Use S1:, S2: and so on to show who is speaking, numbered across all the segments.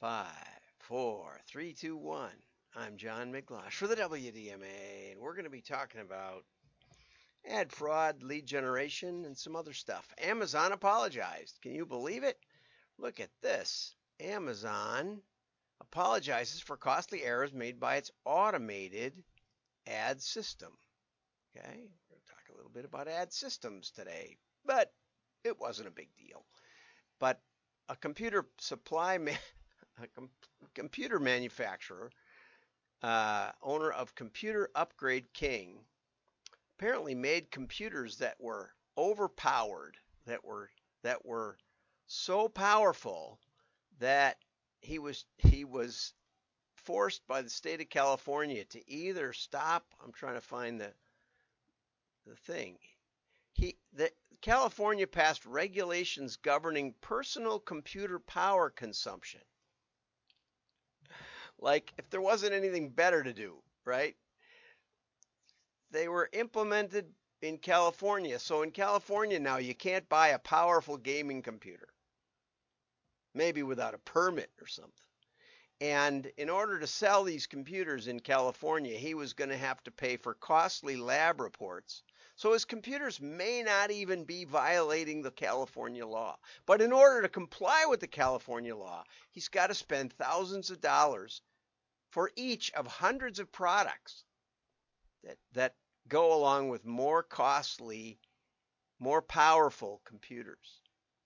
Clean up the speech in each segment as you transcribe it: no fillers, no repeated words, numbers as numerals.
S1: Five, four, three, two, one. I'm John Miglosh for the WDMA, and we're going to be talking about ad fraud, lead generation, and some other stuff. Amazon apologized. Can you believe it? Look at this. Amazon apologizes for costly errors made by its automated ad system. Okay, we're going to talk a little bit about ad systems today, but it wasn't a big deal. But a computer supply a computer manufacturer, owner of Computer Upgrade King, apparently made computers that were overpowered, that were so powerful that he was forced by the state of California to either stop. I'm trying to find the thing. The California passed regulations governing personal computer power consumption. Like if there wasn't anything better to do, right? They were implemented in California. So in California now you can't buy a powerful gaming computer, maybe without a permit or something. And in order to sell these computers in California, he was going to have to pay for costly lab reports. So his computers may not even be violating the California law. But in order to comply with the California law, he's got to spend thousands of dollars for each of hundreds of products that go along with more costly, more powerful computers.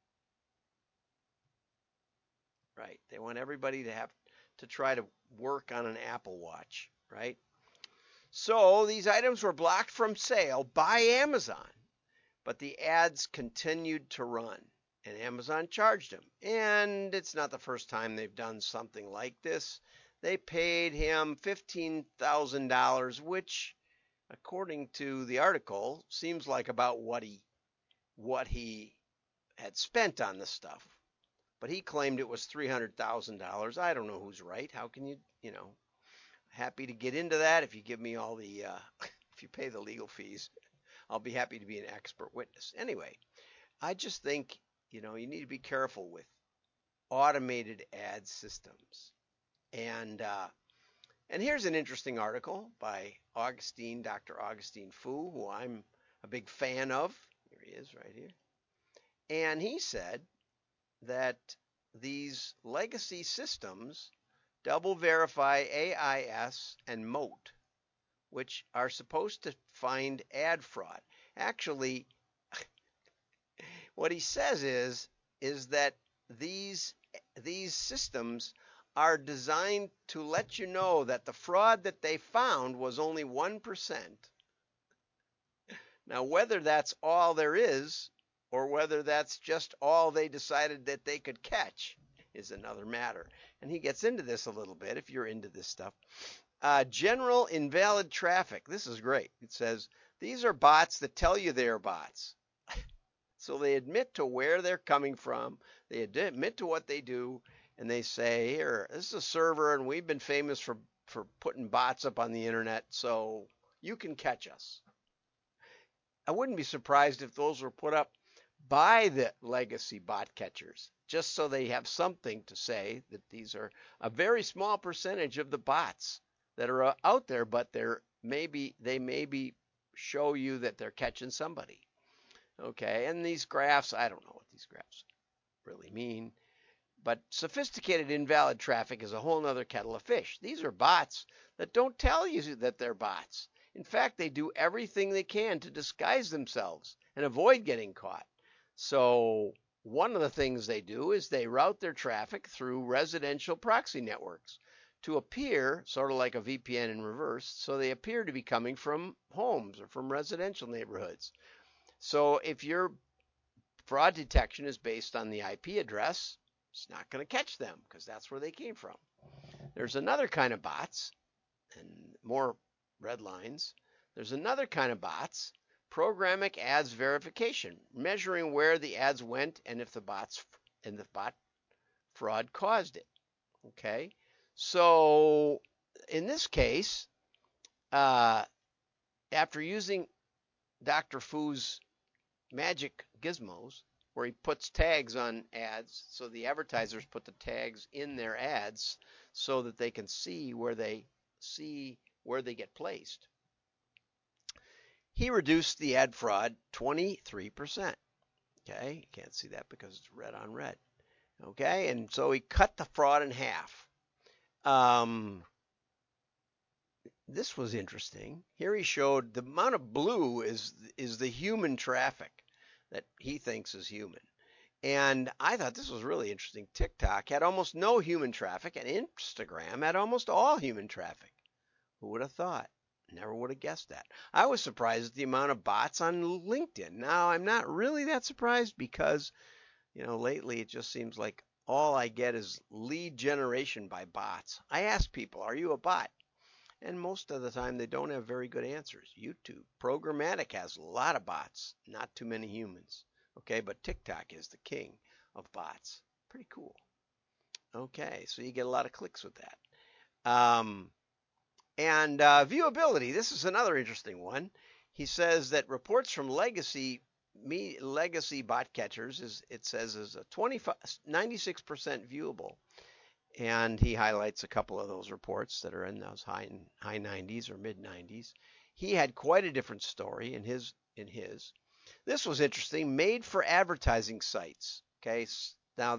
S1: Right? They want everybody to have to try to work on an Apple Watch, right? So these items were blocked from sale by Amazon, but the ads continued to run, and Amazon charged him. And it's not the first time they've done something like this. They paid him $15,000, which, according to the article, seems like about what he had spent on this stuff. But he claimed it was $300,000. I don't know who's right. How can you know, happy to get into that if you give me all the, if you pay the legal fees, I'll be happy to be an expert witness. Anyway, I just think, you need to be careful with automated ad systems. And here's an interesting article by Dr. Augustine Fou, who I'm a big fan of. Here he is right here. And he said that these legacy systems, Double Verify, AIS, and Moat, which are supposed to find ad fraud. Actually, what he says is that these systems are designed to let you know that the fraud that they found was only 1%. Now, whether that's all there is or whether that's just all they decided that they could catch is another matter. And he gets into this a little bit if you're into this stuff. General invalid traffic. This is great. It says, these are bots that tell you they are bots. So they admit to where they're coming from. They admit to what they do. And they say, here, this is a server, and we've been famous for putting bots up on the internet, so you can catch us. I wouldn't be surprised if those were put up by the legacy bot catchers, just so they have something to say that these are a very small percentage of the bots that are out there, but they maybe show you that they're catching somebody. Okay, and these graphs, I don't know what these graphs really mean, but sophisticated invalid traffic is a whole other kettle of fish. These are bots that don't tell you that they're bots. In fact, they do everything they can to disguise themselves and avoid getting caught. So one of the things they do is they route their traffic through residential proxy networks to appear sort of like a VPN in reverse, so they appear to be coming from homes or from residential neighborhoods. So if your fraud detection is based on the IP address, it's not going to catch them because that's where they came from. There's another kind of bots, and more red lines. There's another kind of bots, programmatic ads verification, measuring where the ads went and if the bot fraud caused it. Okay, so in this case, after using Dr. Fou's magic gizmos, where he puts tags on ads, so the advertisers put the tags in their ads so that they can see where they get placed. He reduced the ad fraud 23%. Okay, you can't see that because it's red on red. Okay, and so he cut the fraud in half. This was interesting. Here he showed the amount of blue is the human traffic that he thinks is human. And I thought this was really interesting. TikTok had almost no human traffic, and Instagram had almost all human traffic. Who would have thought? Never would have guessed that. I was surprised at the amount of bots on LinkedIn. Now, I'm not really that surprised because, lately it just seems like all I get is lead generation by bots. I ask people, are you a bot? And most of the time they don't have very good answers. YouTube, programmatic has a lot of bots, not too many humans. Okay, but TikTok is the king of bots. Pretty cool. Okay, so you get a lot of clicks with that. And viewability, this is another interesting one. He says that reports from legacy bot catchers is a 96% viewable. And he highlights a couple of those reports that are in those high 90s or mid 90s. He had quite a different story in his. This was interesting. Made for advertising sites. Okay, now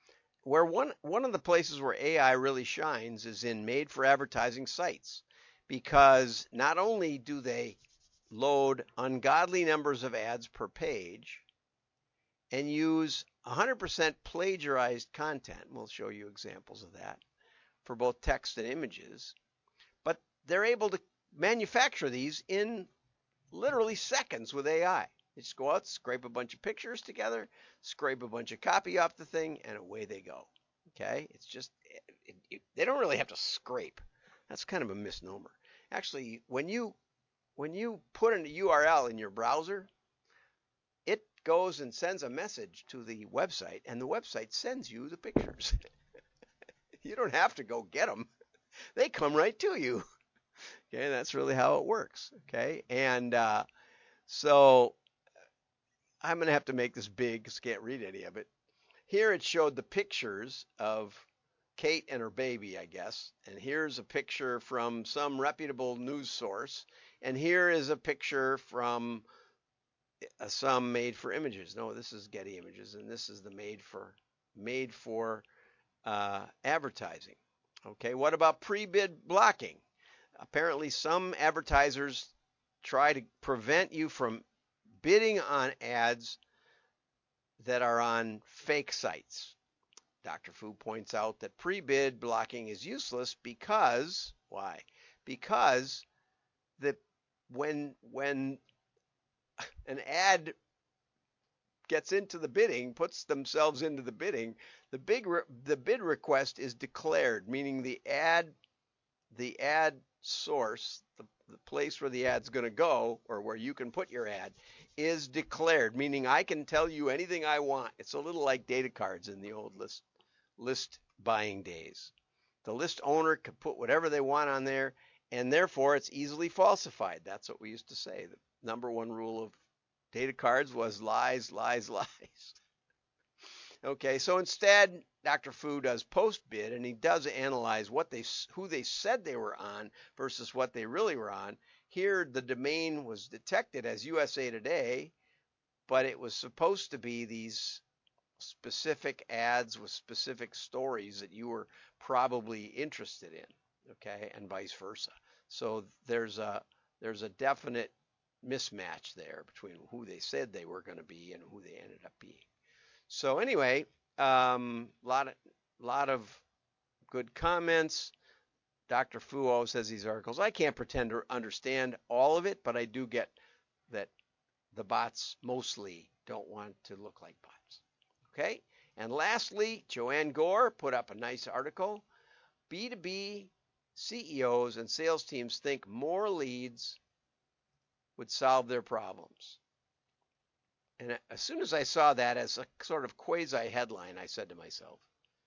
S1: one of the places where AI really shines is in made for advertising sites, because not only do they load ungodly numbers of ads per page and use 100% plagiarized content. We'll show you examples of that for both text and images, but they're able to manufacture these in literally seconds with AI. They just go out, scrape a bunch of pictures together, scrape a bunch of copy off the thing, and away they go. Okay, it's just they don't really have to scrape. That's kind of a misnomer. Actually, when you put in a URL in your browser, it goes and sends a message to the website, and the website sends you the pictures. You don't have to go get them. They come right to you. Okay, that's really how it works. Okay, and so I'm going to have to make this big because I can't read any of it. Here it showed the pictures of Kate and her baby, I guess. And here's a picture from some reputable news source. And here is a picture from some made for images. No, this is Getty Images, and this is the made for advertising. Okay, what about pre-bid blocking? Apparently, some advertisers try to prevent you from bidding on ads that are on fake sites. Dr. Fu points out that pre-bid blocking is useless because why? Because when an ad gets into the bidding, puts themselves into the bidding, the bid request is declared, meaning the ad source, the place where the ad's going to go or where you can put your ad is declared, meaning I can tell you anything I want. It's a little like data cards in the old list buying days. The list owner can put whatever they want on there, and therefore it's easily falsified. That's what we used to say. The number one rule of data cards was lies, lies, lies. Okay, so instead, Dr. Fu does post bid, and he does analyze who they said they were on versus what they really were on. Here, the domain was detected as USA Today, but it was supposed to be these specific ads with specific stories that you were probably interested in, okay, and vice versa. So there's a definite mismatch there between who they said they were going to be and who they ended up being. So anyway, lot of good comments. Dr. Fu always says these articles. I can't pretend to understand all of it, but I do get that the bots mostly don't want to look like bots. Okay? And lastly, Joanne Gore put up a nice article. B2B CEOs and sales teams think more leads would solve their problems. And as soon as I saw that as a sort of quasi headline, I said to myself,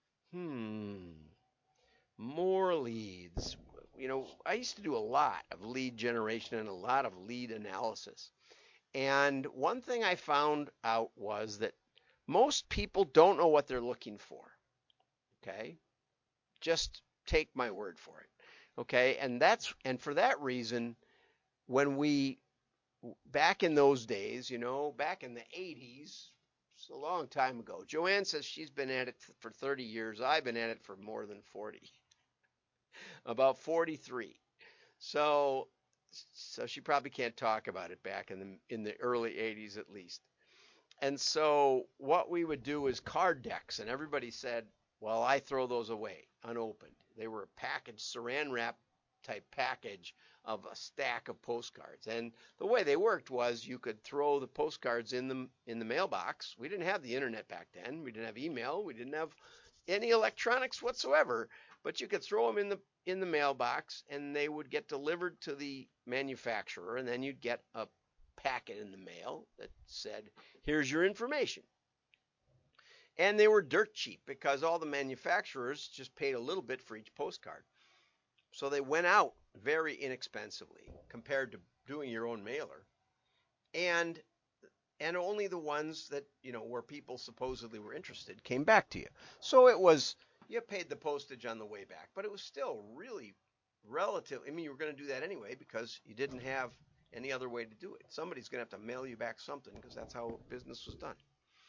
S1: more leads. I used to do a lot of lead generation and a lot of lead analysis. And one thing I found out was that Most people don't know what they're looking for. Okay? Just take my word for it. Okay? And for that reason, when we back in those days, back in the 80s, it's a long time ago. Joanne says she's been at it for 30 years. I've been at it for more than 40, about 43. So she probably can't talk about it back in the early 80s at least. And so what we would do is card decks, and everybody said, well, I throw those away unopened. They were a package, saran wrap type package of a stack of postcards. And the way they worked was you could throw the postcards in the mailbox. We didn't have the internet back then. We didn't have email. We didn't have any electronics whatsoever. But you could throw them in the mailbox, and they would get delivered to the manufacturer, and then you'd get a packet in the mail that said, here's your information. And they were dirt cheap because all the manufacturers just paid a little bit for each postcard. So they went out very inexpensively compared to doing your own mailer. And only the ones that, where people supposedly were interested came back to you. So it was, you paid the postage on the way back, but it was still really relative. I mean, you were going to do that anyway because you didn't have any other way to do it. Somebody's going to have to mail you back something because that's how business was done.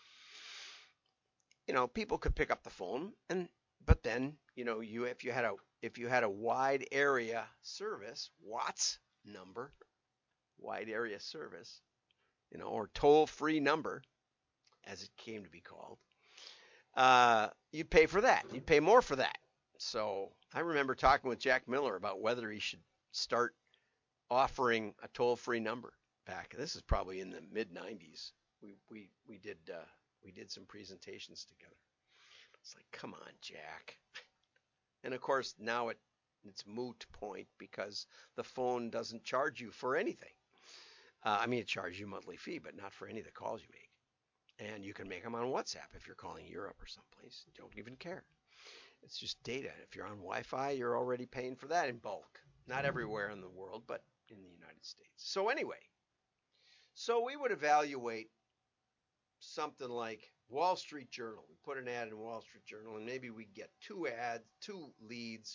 S1: People could pick up the phone, but then, if you had a wide area service, WATS number, wide area service, or toll-free number, as it came to be called, you'd pay for that. You'd pay more for that. So I remember talking with Jack Miller about whether he should start offering a toll-free number back. This is probably in the mid '90s. We did some presentations together. It's like, come on, Jack. And of course, now it's moot point because the phone doesn't charge you for anything. I mean, it charges you a monthly fee, but not for any of the calls you make. And you can make them on WhatsApp if you're calling Europe or someplace. You don't even care. It's just data. If you're on Wi-Fi, you're already paying for that in bulk. Not everywhere in the world, but in the United States. So anyway, we would evaluate something like Wall Street Journal. We put an ad in Wall Street Journal, and maybe we get two leads,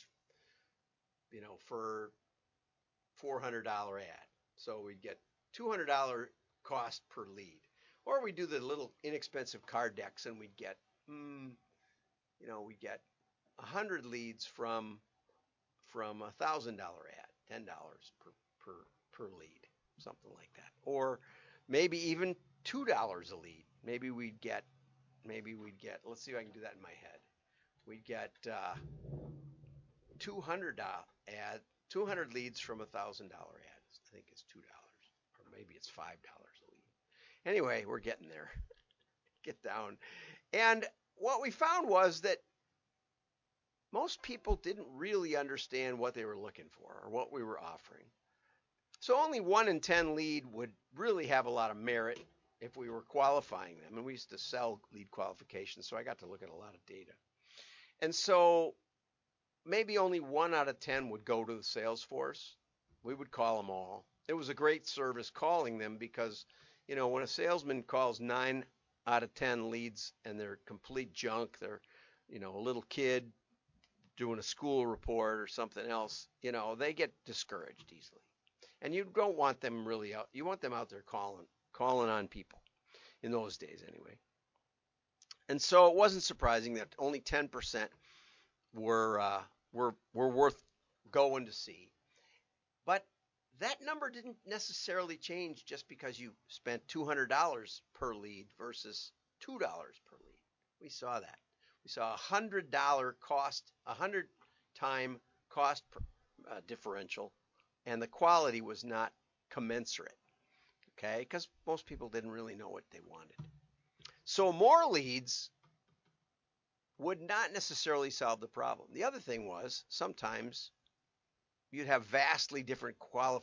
S1: for $400 ad. So we'd get $200 cost per lead. Or we do the little inexpensive card decks, and we'd get, we get 100 leads from a $1,000 ad, $10 per lead, something like that. Or maybe even $2 a lead. Maybe we'd get. Let's see if I can do that in my head. We'd get 200 leads from $1,000 ads. I think it's $2, or maybe it's $5 a lead. Anyway, we're getting there. Get down. And what we found was that most people didn't really understand what they were looking for or what we were offering. So only 1 in 10 lead would really have a lot of merit if we were qualifying them. And we used to sell lead qualifications, so I got to look at a lot of data. And so maybe only 1 out of 10 would go to the sales force. We would call them all. It was a great service calling them because, when a salesman calls 9 out of 10 leads and they're complete junk, they're, a little kid doing a school report or something else, they get discouraged easily. And you don't want them really out. You want them out there calling on people in those days anyway. And so it wasn't surprising that only 10% were worth going to see. But that number didn't necessarily change just because you spent $200 per lead versus $2 per lead. We saw that. We saw a $100 cost, 100-time cost differential, and the quality was not commensurate. Okay, because most people didn't really know what they wanted. So more leads would not necessarily solve the problem. The other thing was sometimes you'd have vastly different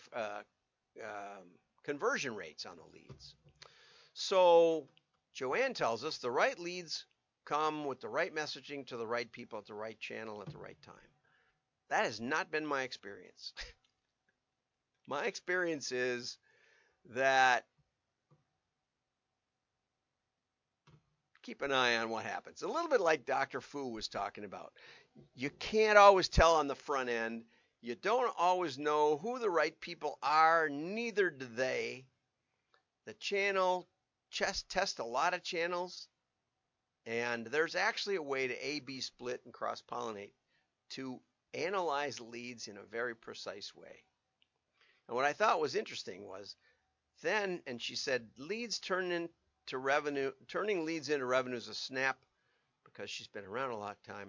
S1: conversion rates on the leads. So Joanne tells us the right leads come with the right messaging to the right people at the right channel at the right time. That has not been my experience. My experience is that keep an eye on what happens. A little bit like Dr. Fu was talking about. You can't always tell on the front end. You don't always know who the right people are, neither do they. The channel test a lot of channels, and there's actually a way to A/B split and cross pollinate to analyze leads in a very precise way. And what I thought was interesting was then, and she said, leads turning leads into revenue is a snap because she's been around a long time,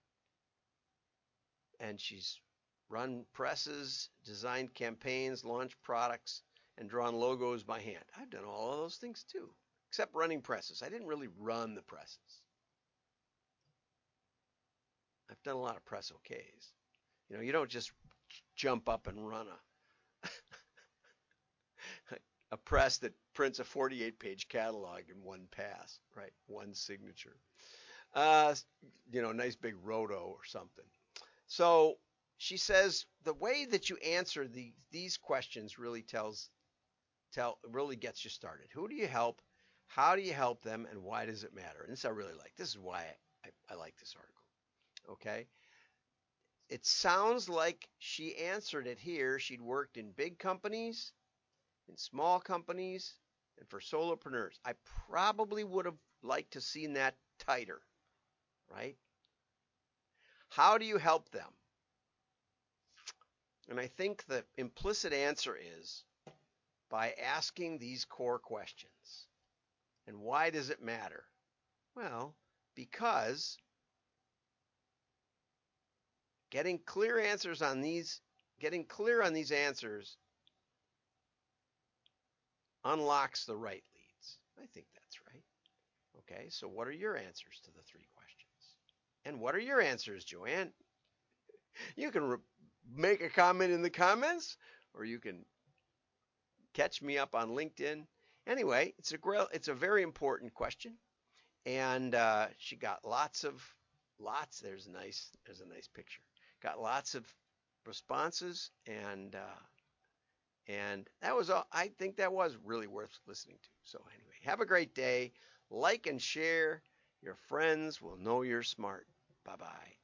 S1: and she's run presses, designed campaigns, launched products, and drawn logos by hand. I've done all of those things too, except running presses. I didn't really run the presses. I've done a lot of press OKs. You don't just jump up and run a press that prints a 48-page catalog in one pass, right? One signature. Uh, nice big roto or something. So she says the way that you answer these questions really really gets you started. Who do you help? How do you help them? And why does it matter? And this I really like. This is why I like this article. Okay. It sounds like she answered it here. She'd worked in big companies, in small companies, and for solopreneurs. I probably would have liked to seen that tighter, right? How do you help them? And I think the implicit answer is by asking these core questions. And why does it matter? Well, because getting clear on these answers unlocks the right leads. I think that's right. Okay, so what are your answers to the three questions? And what are your answers, Joanne? You can make a comment in the comments, or you can catch me up on LinkedIn. Anyway, it's a very important question, and she got lots. There's a nice picture. Got lots of responses, and that was all. I think that was really worth listening to. So anyway, have a great day. Like and share. Your friends will know you're smart. Bye bye.